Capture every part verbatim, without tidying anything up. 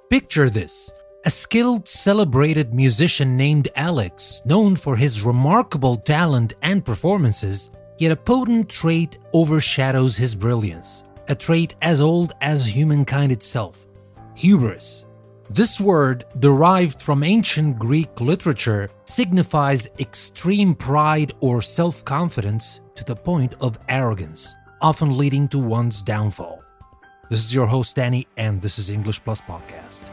Picture this: a skilled, celebrated musician named Alex, known for his remarkable talent and performances, yet a potent trait overshadows his brilliance, a trait as old as humankind itself: hubris. This word, derived from ancient Greek literature, signifies extreme pride or self-confidence to the point of arrogance, often leading to one's downfall. This is your host, Danny, and this is English Plus Podcast.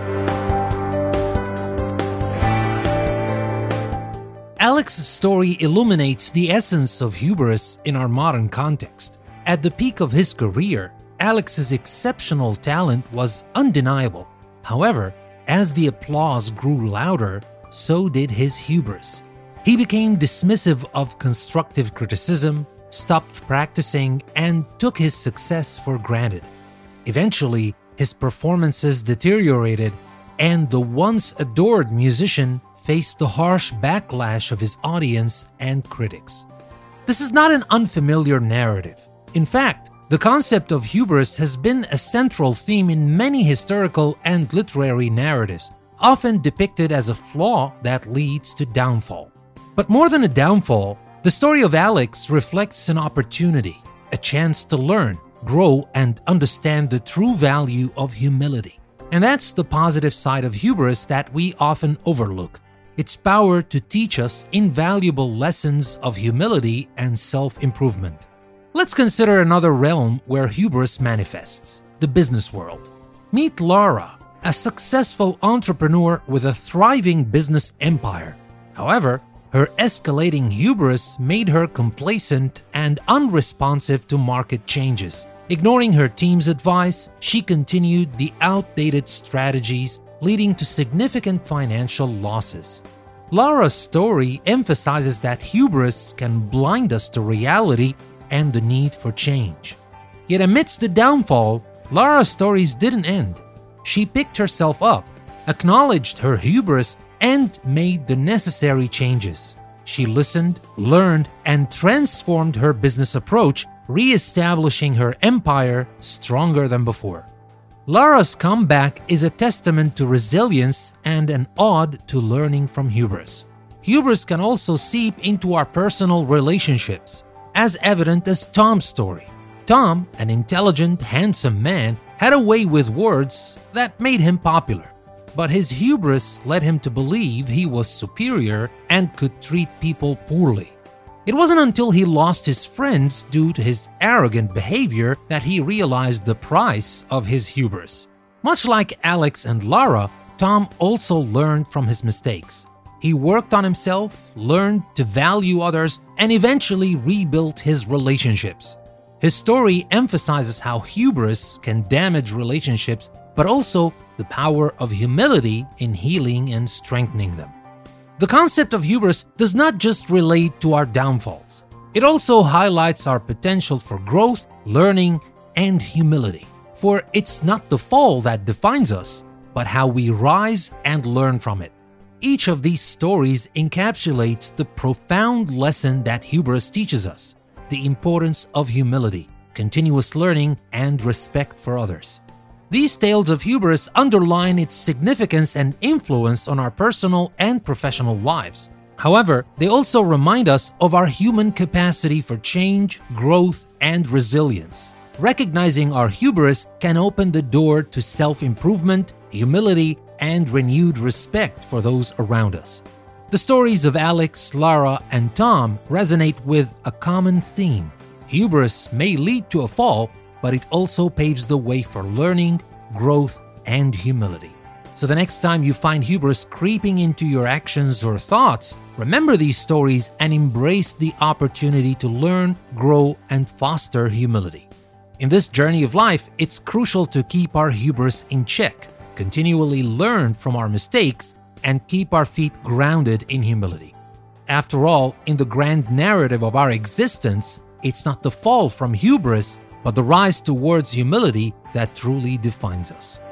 Alex's story illuminates the essence of hubris in our modern context. At the peak of his career, Alex's exceptional talent was undeniable. However, as the applause grew louder, so did his hubris. He became dismissive of constructive criticism, stopped practicing, and took his success for granted. Eventually, his performances deteriorated, and the once adored musician faced the harsh backlash of his audience and critics. This is not an unfamiliar narrative. In fact, the concept of hubris has been a central theme in many historical and literary narratives, often depicted as a flaw that leads to downfall. But more than a downfall, the story of Alex reflects an opportunity, a chance to learn, grow, and understand the true value of humility. And that's the positive side of hubris that we often overlook: its power to teach us invaluable lessons of humility and self-improvement. Let's consider another realm where hubris manifests: the business world. Meet Laura, a successful entrepreneur with a thriving business empire. However, her escalating hubris made her complacent and unresponsive to market changes. Ignoring her team's advice, she continued the outdated strategies, leading to significant financial losses. Laura's story emphasizes that hubris can blind us to reality and the need for change. Yet amidst the downfall, Laura's stories didn't end. She picked herself up, acknowledged her hubris, and made the necessary changes. She listened, learned, and transformed her business approach, re-establishing her empire stronger than before. Laura's comeback is a testament to resilience and an ode to learning from hubris. Hubris can also seep into our personal relationships, as evident as Tom's story. Tom, an intelligent, handsome man, had a way with words that made him popular. But his hubris led him to believe he was superior and could treat people poorly. It wasn't until he lost his friends due to his arrogant behavior that he realized the price of his hubris. Much like Alex and Laura, Tom also learned from his mistakes. He worked on himself, learned to value others, and eventually rebuilt his relationships. His story emphasizes how hubris can damage relationships, but also the power of humility in healing and strengthening them. The concept of hubris does not just relate to our downfalls. It also highlights our potential for growth, learning, and humility. For it's not the fall that defines us, but how we rise and learn from it. Each of these stories encapsulates the profound lesson that hubris teaches us: the importance of humility, continuous learning, and respect for others. These tales of hubris underline its significance and influence on our personal and professional lives. However, they also remind us of our human capacity for change, growth, and resilience. Recognizing our hubris can open the door to self-improvement, humility, and renewed respect for those around us. The stories of Alex, Laura, and Tom resonate with a common theme. Hubris may lead to a fall, but it also paves the way for learning, growth, and humility. So the next time you find hubris creeping into your actions or thoughts, remember these stories and embrace the opportunity to learn, grow, and foster humility. In this journey of life, it's crucial to keep our hubris in check, continually learn from our mistakes, and keep our feet grounded in humility. After all, in the grand narrative of our existence, it's not the fall from hubris, but the rise towards humility that truly defines us.